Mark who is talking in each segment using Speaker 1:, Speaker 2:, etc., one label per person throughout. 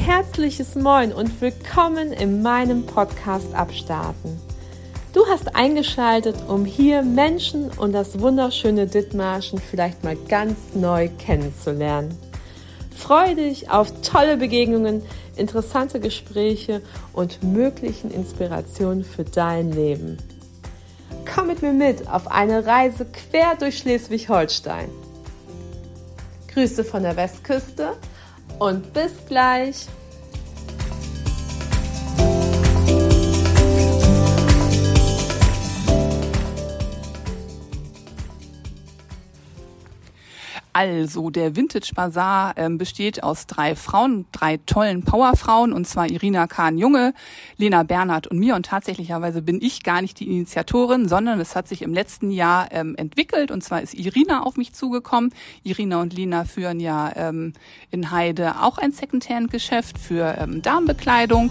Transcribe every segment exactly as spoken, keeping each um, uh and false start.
Speaker 1: herzliches Moin und willkommen in meinem Podcast Abstarten. Du hast eingeschaltet, um hier Menschen und das wunderschöne Dithmarschen vielleicht mal ganz neu kennenzulernen. Freue dich auf tolle Begegnungen, interessante Gespräche und möglichen Inspirationen für dein Leben. Komm mit mir mit auf eine Reise quer durch Schleswig-Holstein. Grüße von der Westküste und bis gleich.
Speaker 2: Also, der Vintage Bazar ähm, besteht aus drei Frauen, drei tollen Powerfrauen, und zwar Irina Kahn-Junge, Lena Bernhard und mir. Und tatsächlicherweise bin ich gar nicht die Initiatorin, sondern es hat sich im letzten Jahr ähm, entwickelt. Und zwar ist Irina auf mich zugekommen. Irina und Lena führen ja ähm, in Heide auch ein Secondhand-Geschäft für ähm, Damenbekleidung.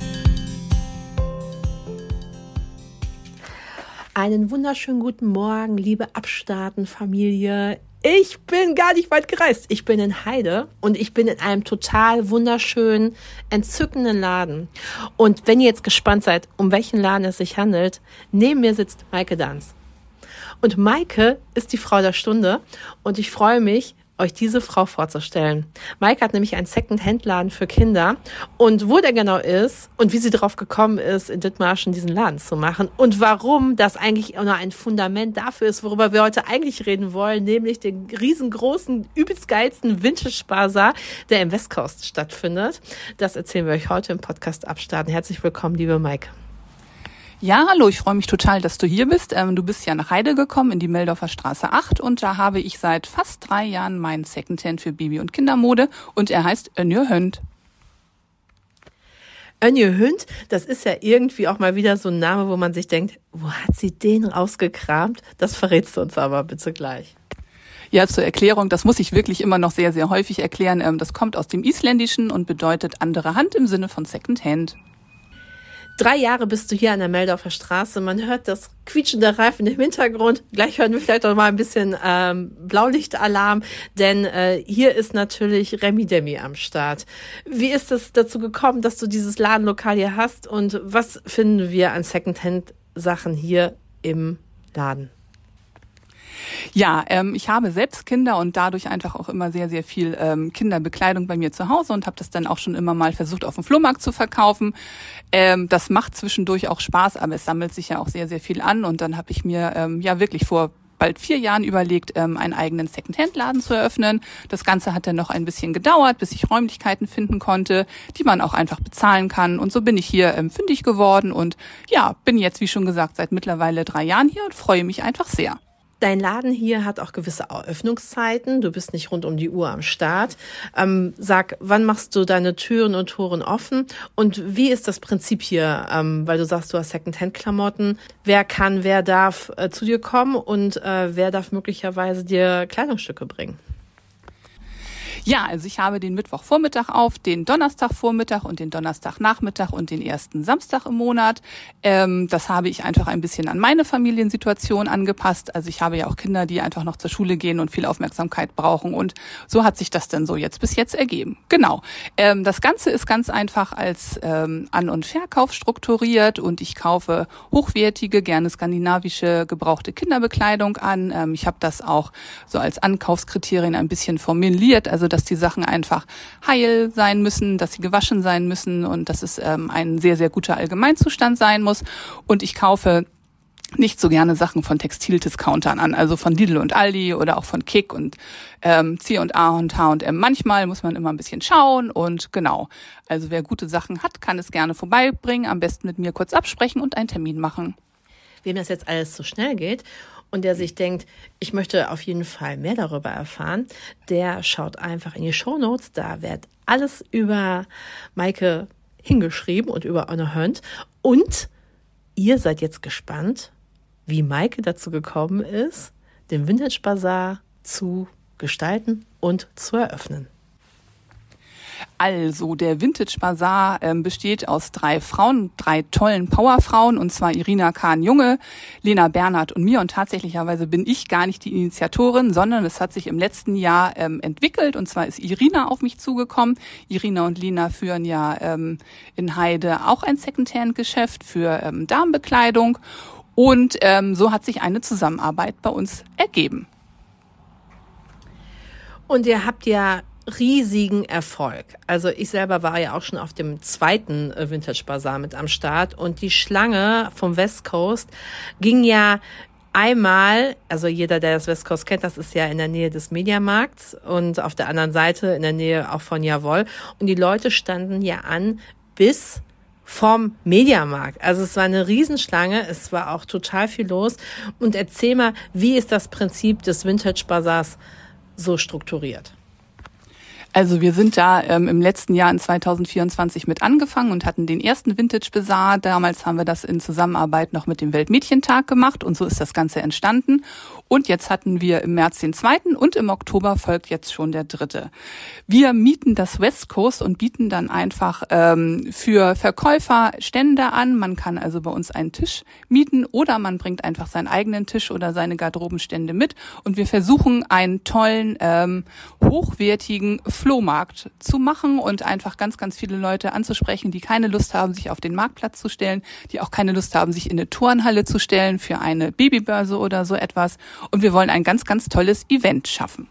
Speaker 1: Einen wunderschönen guten Morgen, liebe Abstarten-Familie. Ich bin gar nicht weit gereist. Ich bin in Heide und ich bin in einem total wunderschönen, entzückenden Laden. Und wenn ihr jetzt gespannt seid, um welchen Laden es sich handelt, neben mir sitzt Maike Danz. Und Maike ist die Frau der Stunde und ich freue mich, euch diese Frau vorzustellen. Maike hat nämlich einen Second-Hand-Laden für Kinder, und wo der genau ist und wie sie darauf gekommen ist, in Dithmarschen diesen Laden zu machen und warum das eigentlich auch noch ein Fundament dafür ist, worüber wir heute eigentlich reden wollen, nämlich den riesengroßen, übelst geilsten Vintage Bazar, der im Westcoast stattfindet. Das erzählen wir euch heute im Podcast Abstarten. Herzlich willkommen, liebe Maike.
Speaker 2: Ja, hallo, ich freue mich total, dass du hier bist. Ähm, du bist ja nach Heide gekommen, in die Meldorfer Straße acht, und da habe ich seit fast drei Jahren meinen Secondhand für Baby- und Kindermode, und er heißt Önje Hönd.
Speaker 1: Önje Hönd, das ist ja irgendwie auch mal wieder so ein Name, wo man sich denkt, wo hat sie den rausgekramt? Das verrätst du uns aber bitte gleich.
Speaker 2: Ja, zur Erklärung, das muss ich wirklich immer noch sehr, sehr häufig erklären. Ähm, das kommt aus dem Isländischen und bedeutet andere Hand im Sinne von Secondhand.
Speaker 1: Drei Jahre bist du hier an der Meldorfer Straße. Man hört das Quietschen der Reifen im Hintergrund. Gleich hören wir vielleicht auch mal ein bisschen ähm, Blaulichtalarm, denn äh, hier ist natürlich Remi Demi am Start. Wie ist es dazu gekommen, dass du dieses Ladenlokal hier hast, und was finden wir an Secondhand-Sachen hier im Laden?
Speaker 2: Ja, ähm, ich habe selbst Kinder und dadurch einfach auch immer sehr, sehr viel ähm, Kinderbekleidung bei mir zu Hause und habe das dann auch schon immer mal versucht, auf dem Flohmarkt zu verkaufen. Ähm, das macht zwischendurch auch Spaß, aber es sammelt sich ja auch sehr, sehr viel an, und dann habe ich mir ähm, ja wirklich vor bald vier Jahren überlegt, ähm, einen eigenen Secondhand-Laden zu eröffnen. Das Ganze hat dann noch ein bisschen gedauert, bis ich Räumlichkeiten finden konnte, die man auch einfach bezahlen kann. Und so bin ich hier ähm, fündig geworden und ja, bin jetzt, wie schon gesagt, seit mittlerweile drei Jahren hier und freue mich einfach sehr.
Speaker 1: Dein Laden hier hat auch gewisse Öffnungszeiten. Du bist nicht rund um die Uhr am Start. Ähm, sag, wann machst du deine Türen und Toren offen? Und wie ist das Prinzip hier? Ähm, weil du sagst, du hast Secondhand-Klamotten. Wer kann, wer darf äh, zu dir kommen, und äh, wer darf möglicherweise dir Kleidungsstücke bringen?
Speaker 2: Ja, also ich habe den Mittwochvormittag auf, den Donnerstagvormittag und den Donnerstagnachmittag und den ersten Samstag im Monat. Ähm, das habe ich einfach ein bisschen an meine Familiensituation angepasst. Also ich habe ja auch Kinder, die einfach noch zur Schule gehen und viel Aufmerksamkeit brauchen, und so hat sich das dann so jetzt bis jetzt ergeben. Genau. Ähm, das Ganze ist ganz einfach als ähm, An- und Verkauf strukturiert, und ich kaufe hochwertige, gerne skandinavische gebrauchte Kinderbekleidung an. Ähm, ich habe das auch so als Ankaufskriterien ein bisschen formuliert, also dass die Sachen einfach heil sein müssen, dass sie gewaschen sein müssen und dass es ähm, ein sehr, sehr guter Allgemeinzustand sein muss. Und ich kaufe nicht so gerne Sachen von Textildiscountern an, also von Lidl und Aldi oder auch von Kick und ähm, C und A und H und M. Manchmal muss man immer ein bisschen schauen, und genau, also wer gute Sachen hat, kann es gerne vorbeibringen, am besten mit mir kurz absprechen und einen Termin machen.
Speaker 1: Wem das jetzt alles so schnell geht und der sich denkt, ich möchte auf jeden Fall mehr darüber erfahren, der schaut einfach in die Shownotes. Da wird alles über Maike hingeschrieben und über Önje Hönd. Und ihr seid jetzt gespannt, wie Maike dazu gekommen ist, den Vintage Bazar zu gestalten und zu eröffnen.
Speaker 2: Also, der Vintage Bazaar ähm, besteht aus drei Frauen, drei tollen Powerfrauen, und zwar Irina Kahn-Junge, Lena Bernhard und mir. Und tatsächlicherweise bin ich gar nicht die Initiatorin, sondern es hat sich im letzten Jahr ähm, entwickelt. Und zwar ist Irina auf mich zugekommen. Irina und Lena führen ja ähm, in Heide auch ein Secondhand-Geschäft für ähm, Damenbekleidung. Und ähm, so hat sich eine Zusammenarbeit bei uns ergeben.
Speaker 1: Und ihr habt ja riesigen Erfolg. Also ich selber war ja auch schon auf dem zweiten Vintage Bazaar mit am Start, und die Schlange vom West Coast ging ja einmal, also jeder, der das West Coast kennt, das ist ja in der Nähe des Mediamarkts und auf der anderen Seite in der Nähe auch von Jawohl, und die Leute standen ja an bis vom Mediamarkt. Also es war eine Riesenschlange, es war auch total viel los. Und erzähl mal, wie ist das Prinzip des Vintage Bazaars so strukturiert?
Speaker 2: Also wir sind da ähm, im letzten Jahr in zwanzig vierundzwanzig mit angefangen und hatten den ersten Vintage Bazaar. Damals haben wir das in Zusammenarbeit noch mit dem Weltmädchentag gemacht, und so ist das Ganze entstanden. Und jetzt hatten wir im März den zweiten und im Oktober folgt jetzt schon der dritte. Wir mieten das West Coast und bieten dann einfach ähm, für Verkäufer Stände an. Man kann also bei uns einen Tisch mieten oder man bringt einfach seinen eigenen Tisch oder seine Garderobenstände mit. Und wir versuchen einen tollen, ähm, hochwertigen Flohmarkt zu machen und einfach ganz, ganz viele Leute anzusprechen, die keine Lust haben, sich auf den Marktplatz zu stellen, die auch keine Lust haben, sich in eine Turnhalle zu stellen für eine Babybörse oder so etwas. Und wir wollen ein ganz, ganz tolles Event schaffen.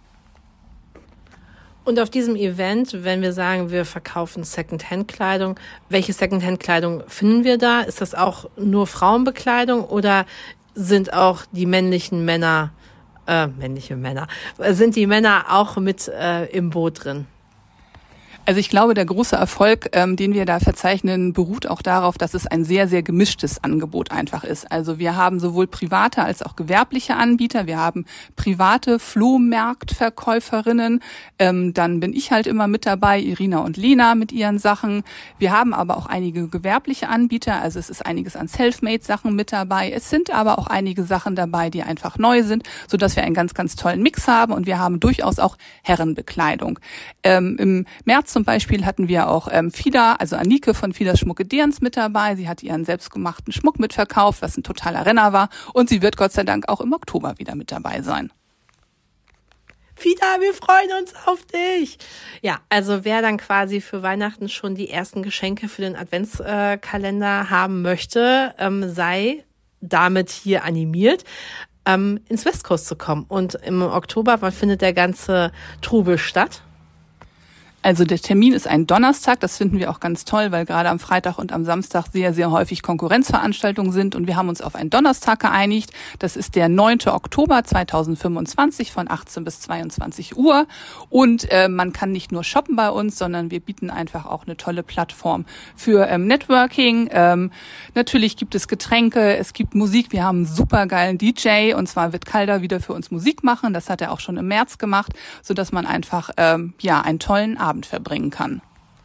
Speaker 1: Und auf diesem Event, wenn wir sagen, wir verkaufen Secondhand-Kleidung, welche Secondhand-Kleidung finden wir da? Ist das auch nur Frauenbekleidung oder sind auch die männlichen Männer Äh, männliche Männer. Sind die Männer auch mit äh, im Boot drin?
Speaker 2: Also ich glaube, der große Erfolg, ähm, den wir da verzeichnen, beruht auch darauf, dass es ein sehr, sehr gemischtes Angebot einfach ist. Also wir haben sowohl private als auch gewerbliche Anbieter. Wir haben private Flohmarktverkäuferinnen. Ähm, dann bin ich halt immer mit dabei, Irina und Lena mit ihren Sachen. Wir haben aber auch einige gewerbliche Anbieter. Also es ist einiges an Selfmade-Sachen mit dabei. Es sind aber auch einige Sachen dabei, die einfach neu sind, sodass wir einen ganz, ganz tollen Mix haben. Und wir haben durchaus auch Herrenbekleidung. Ähm, im März zum Beispiel hatten wir auch ähm, Fida, also Anike von Fidas Schmucke Derns mit dabei. Sie hat ihren selbstgemachten Schmuck mitverkauft, was ein totaler Renner war. Und sie wird Gott sei Dank auch im Oktober wieder mit dabei sein.
Speaker 1: Fida, wir freuen uns auf dich. Ja, also wer dann quasi für Weihnachten schon die ersten Geschenke für den Adventskalender haben möchte, ähm, sei damit hier animiert, ähm, ins West Coast zu kommen. Und im Oktober, wann findet der ganze Trubel statt?
Speaker 2: Also der Termin ist ein Donnerstag, das finden wir auch ganz toll, weil gerade am Freitag und am Samstag sehr, sehr häufig Konkurrenzveranstaltungen sind und wir haben uns auf einen Donnerstag geeinigt. Das ist der neunten Oktober zweitausendfünfundzwanzig von achtzehn bis zweiundzwanzig Uhr und äh, man kann nicht nur shoppen bei uns, sondern wir bieten einfach auch eine tolle Plattform für ähm, Networking. Ähm, natürlich gibt es Getränke, es gibt Musik, wir haben einen super geilen D J und zwar wird Calder wieder für uns Musik machen, das hat er auch schon im März gemacht, sodass man einfach ähm, ja einen tollen Abend verbringen kann.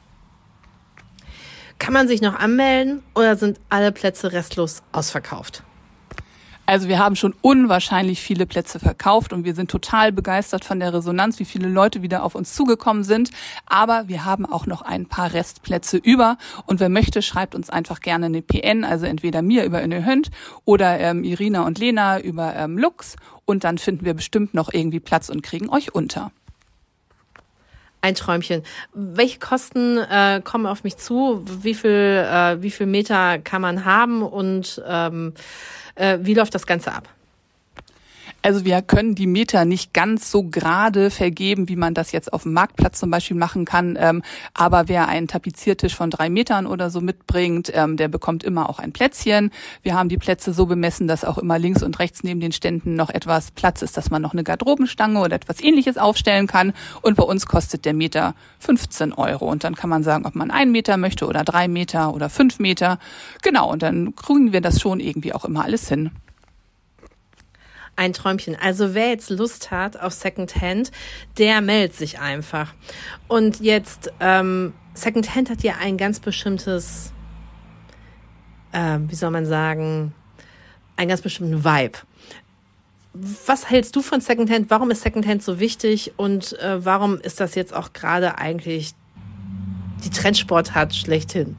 Speaker 1: Kann man sich noch anmelden oder sind alle Plätze restlos ausverkauft?
Speaker 2: Also wir haben schon unwahrscheinlich viele Plätze verkauft und wir sind total begeistert von der Resonanz, wie viele Leute wieder auf uns zugekommen sind. Aber wir haben auch noch ein paar Restplätze über und wer möchte, schreibt uns einfach gerne eine P N, also entweder mir über eine Hönd oder ähm, Irina und Lena über ähm, Lux und dann finden wir bestimmt noch irgendwie Platz und kriegen euch unter.
Speaker 1: Ein Träumchen. Welche Kosten äh, kommen auf mich zu? Wie viel, äh, wie viel Meter kann man haben und ähm, äh, wie läuft das Ganze ab?
Speaker 2: Also wir können die Meter nicht ganz so gerade vergeben, wie man das jetzt auf dem Marktplatz zum Beispiel machen kann. Ähm, aber wer einen Tapeziertisch von drei Metern oder so mitbringt, ähm, der bekommt immer auch ein Plätzchen. Wir haben die Plätze so bemessen, dass auch immer links und rechts neben den Ständen noch etwas Platz ist, dass man noch eine Garderobenstange oder etwas Ähnliches aufstellen kann. Und bei uns kostet der Meter fünfzehn Euro. Und dann kann man sagen, ob man einen Meter möchte oder drei Meter oder fünf Meter. Genau, und dann kriegen wir das schon irgendwie auch immer alles hin.
Speaker 1: Ein Träumchen. Also wer jetzt Lust hat auf Secondhand, der meldet sich einfach. Und jetzt, ähm, Secondhand hat ja ein ganz bestimmtes, äh, wie soll man sagen, einen ganz bestimmten Vibe. Was hältst du von Secondhand? Warum ist Secondhand so wichtig? Und äh, warum ist das jetzt auch gerade eigentlich die Trendsportart schlechthin.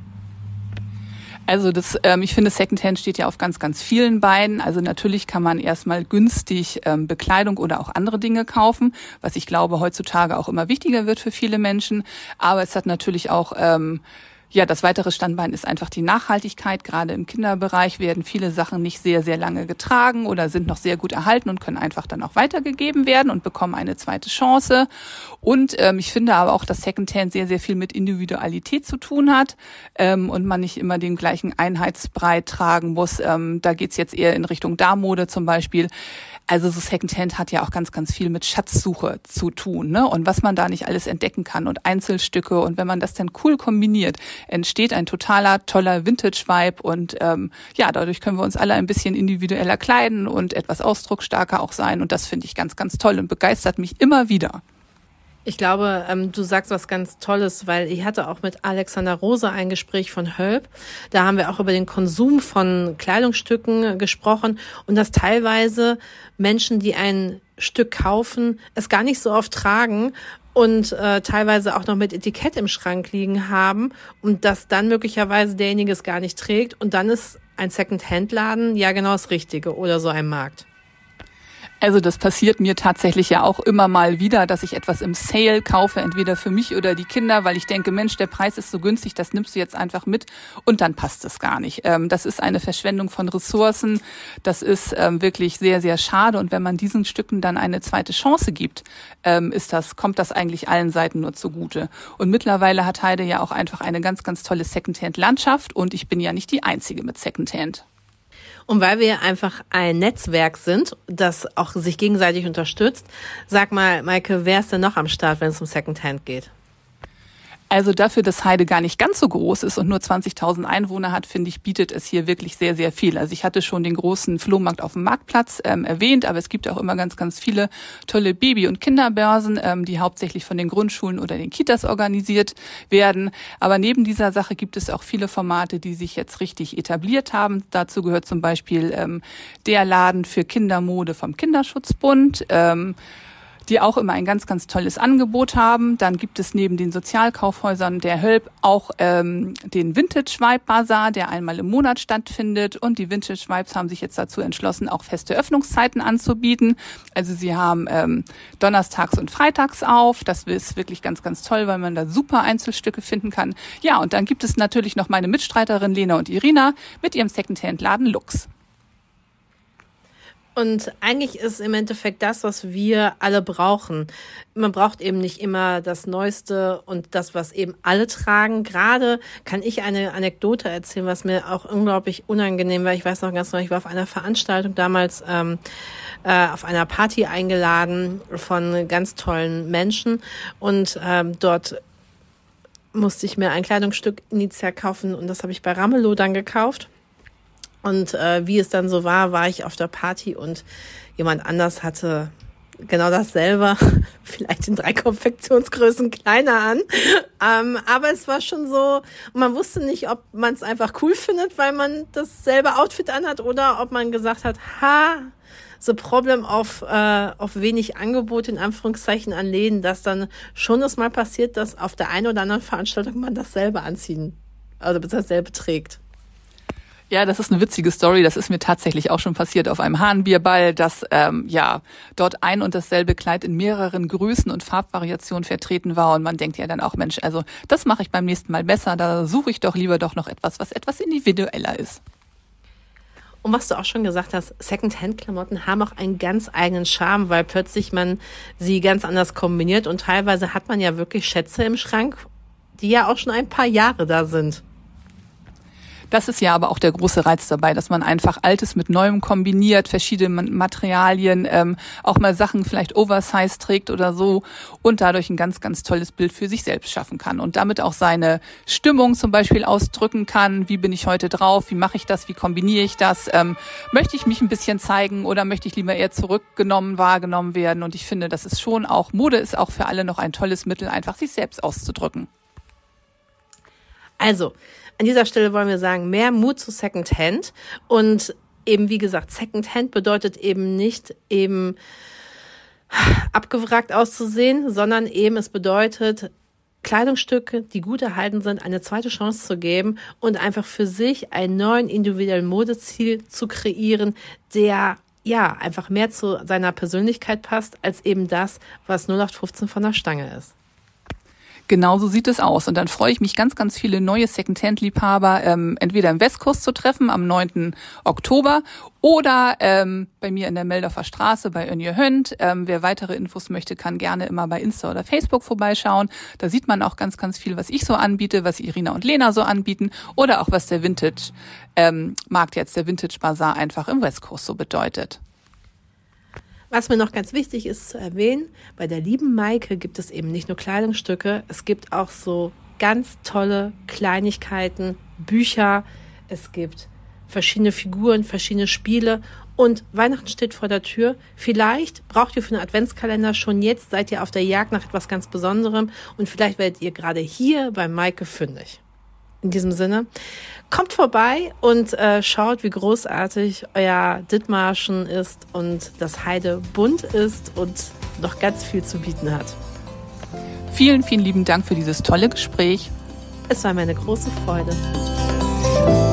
Speaker 2: Also das, ähm, ich finde, Secondhand steht ja auf ganz, ganz vielen Beinen. Also natürlich kann man erstmal günstig ähm, Bekleidung oder auch andere Dinge kaufen, was ich glaube heutzutage auch immer wichtiger wird für viele Menschen. Aber es hat natürlich auch ähm, Ja, das weitere Standbein ist einfach die Nachhaltigkeit. Gerade im Kinderbereich werden viele Sachen nicht sehr, sehr lange getragen oder sind noch sehr gut erhalten und können einfach dann auch weitergegeben werden und bekommen eine zweite Chance. Und ähm, ich finde aber auch, dass Secondhand sehr, sehr viel mit Individualität zu tun hat ähm, und man nicht immer den gleichen Einheitsbrei tragen muss. Ähm, da geht's jetzt eher in Richtung Darmmode zum Beispiel. Also so Secondhand hat ja auch ganz, ganz viel mit Schatzsuche zu tun, ne? Und was man da nicht alles entdecken kann und Einzelstücke. Und wenn man das dann cool kombiniert, entsteht ein totaler, toller Vintage-Vibe. Und ähm, ja, dadurch können wir uns alle ein bisschen individueller kleiden und etwas ausdrucksstarker auch sein. Und das finde ich ganz, ganz toll und begeistert mich immer wieder.
Speaker 1: Ich glaube, ähm, du sagst was ganz Tolles, weil ich hatte auch mit Alexander Rose ein Gespräch von Hölp. Da haben wir auch über den Konsum von Kleidungsstücken gesprochen und dass teilweise Menschen, die ein Stück kaufen, es gar nicht so oft tragen und äh, teilweise auch noch mit Etikett im Schrank liegen haben und dass dann möglicherweise derjenige es gar nicht trägt und dann ist ein Second-Hand-Laden ja genau das Richtige oder so ein Markt.
Speaker 2: Also das passiert mir tatsächlich ja auch immer mal wieder, dass ich etwas im Sale kaufe, entweder für mich oder die Kinder, weil ich denke, Mensch, der Preis ist so günstig, das nimmst du jetzt einfach mit und dann passt es gar nicht. Ähm, das ist eine Verschwendung von Ressourcen, das ist ähm, wirklich sehr, sehr schade und wenn man diesen Stücken dann eine zweite Chance gibt, ähm, ist das, kommt das eigentlich allen Seiten nur zugute. Und mittlerweile hat Heide ja auch einfach eine ganz, ganz tolle Secondhand-Landschaft und ich bin ja nicht die Einzige mit Secondhand.
Speaker 1: Und weil wir einfach ein Netzwerk sind, das auch sich gegenseitig unterstützt, sag mal, Maike, wer ist denn noch am Start, wenn es um Secondhand geht?
Speaker 2: Also dafür, dass Heide gar nicht ganz so groß ist und nur zwanzigtausend Einwohner hat, finde ich, bietet es hier wirklich sehr, sehr viel. Also ich hatte schon den großen Flohmarkt auf dem Marktplatz ähm, erwähnt, aber es gibt auch immer ganz, ganz viele tolle Baby- und Kinderbörsen, ähm, die hauptsächlich von den Grundschulen oder den Kitas organisiert werden. Aber neben dieser Sache gibt es auch viele Formate, die sich jetzt richtig etabliert haben. Dazu gehört zum Beispiel ähm, der Laden für Kindermode vom Kinderschutzbund, ähm, die auch immer ein ganz, ganz tolles Angebot haben. Dann gibt es neben den Sozialkaufhäusern der Hölp auch ähm, den Vintage Vibe Bazaar, der einmal im Monat stattfindet. Und die Vintage Vibes haben sich jetzt dazu entschlossen, auch feste Öffnungszeiten anzubieten. Also sie haben ähm, donnerstags und freitags auf. Das ist wirklich ganz, ganz toll, weil man da super Einzelstücke finden kann. Ja, und dann gibt es natürlich noch meine Mitstreiterin Lena und Irina mit ihrem Secondhand-Laden Lux.
Speaker 1: Und eigentlich ist im Endeffekt das, was wir alle brauchen. Man braucht eben nicht immer das Neueste und das, was eben alle tragen. Gerade kann ich eine Anekdote erzählen, was mir auch unglaublich unangenehm war. Ich weiß noch ganz genau, ich war auf einer Veranstaltung damals ähm, äh, auf einer Party eingeladen von ganz tollen Menschen und ähm, dort musste ich mir ein Kleidungsstück initial kaufen und das habe ich bei Ramelow dann gekauft. Und äh, wie es dann so war, war ich auf der Party und jemand anders hatte genau dasselbe, vielleicht in drei Konfektionsgrößen kleiner an. Ähm, aber es war schon so, man wusste nicht, ob man es einfach cool findet, weil man dasselbe Outfit anhat oder ob man gesagt hat, ha, the problem auf, äh, auf wenig Angebot in Anführungszeichen an Läden, dass dann schon das mal passiert, dass auf der einen oder anderen Veranstaltung man dasselbe anziehen, also dasselbe trägt.
Speaker 2: Ja, das ist eine witzige Story. Das ist mir tatsächlich auch schon passiert auf einem Hahnbierball, dass ähm, ja dort ein und dasselbe Kleid in mehreren Größen und Farbvariationen vertreten war. Und man denkt ja dann auch, Mensch, also das mache ich beim nächsten Mal besser. Da suche ich doch lieber doch noch etwas, was etwas individueller ist.
Speaker 1: Und was du auch schon gesagt hast, Secondhand-Klamotten haben auch einen ganz eigenen Charme, weil plötzlich man sie ganz anders kombiniert. Und teilweise hat man ja wirklich Schätze im Schrank, die ja auch schon ein paar Jahre da sind.
Speaker 2: Das ist ja aber auch der große Reiz dabei, dass man einfach Altes mit Neuem kombiniert, verschiedene Materialien, ähm, auch mal Sachen vielleicht Oversize trägt oder so und dadurch ein ganz, ganz tolles Bild für sich selbst schaffen kann und damit auch seine Stimmung zum Beispiel ausdrücken kann. Wie bin ich heute drauf? Wie mache ich das? Wie kombiniere ich das? Ähm, möchte ich mich ein bisschen zeigen oder möchte ich lieber eher zurückgenommen, wahrgenommen werden? Und ich finde, das ist schon auch, Mode ist auch für alle noch ein tolles Mittel, einfach sich selbst auszudrücken.
Speaker 1: Also, an dieser Stelle wollen wir sagen, mehr Mut zu Secondhand und eben wie gesagt, Secondhand bedeutet eben nicht eben abgewrackt auszusehen, sondern eben es bedeutet Kleidungsstücke, die gut erhalten sind, eine zweite Chance zu geben und einfach für sich einen neuen individuellen Modestil zu kreieren, der ja einfach mehr zu seiner Persönlichkeit passt, als eben das, was null acht fünfzehn von der Stange ist.
Speaker 2: Genau so sieht es aus. Und dann freue ich mich, ganz, ganz viele neue Secondhand-Liebhaber ähm, entweder im Westkurs zu treffen am neunten Oktober oder ähm, bei mir in der Meldorfer Straße bei Önje Hönd. Ähm, wer weitere Infos möchte, kann gerne immer bei Insta oder Facebook vorbeischauen. Da sieht man auch ganz, ganz viel, was ich so anbiete, was Irina und Lena so anbieten oder auch was der Vintage ähm, Markt jetzt, der Vintage Bazaar einfach im Westkurs so bedeutet.
Speaker 1: Was mir noch ganz wichtig ist zu erwähnen, bei der lieben Maike gibt es eben nicht nur Kleidungsstücke, es gibt auch so ganz tolle Kleinigkeiten, Bücher, es gibt verschiedene Figuren, verschiedene Spiele und Weihnachten steht vor der Tür. Vielleicht braucht ihr für einen Adventskalender schon jetzt, seid ihr auf der Jagd nach etwas ganz Besonderem und vielleicht werdet ihr gerade hier bei Maike fündig. In diesem Sinne, kommt vorbei und äh, schaut, wie großartig euer Dithmarschen ist und das Heide bunt ist und noch ganz viel zu bieten hat.
Speaker 2: Vielen, vielen lieben Dank für dieses tolle Gespräch.
Speaker 1: Es war mir eine große Freude.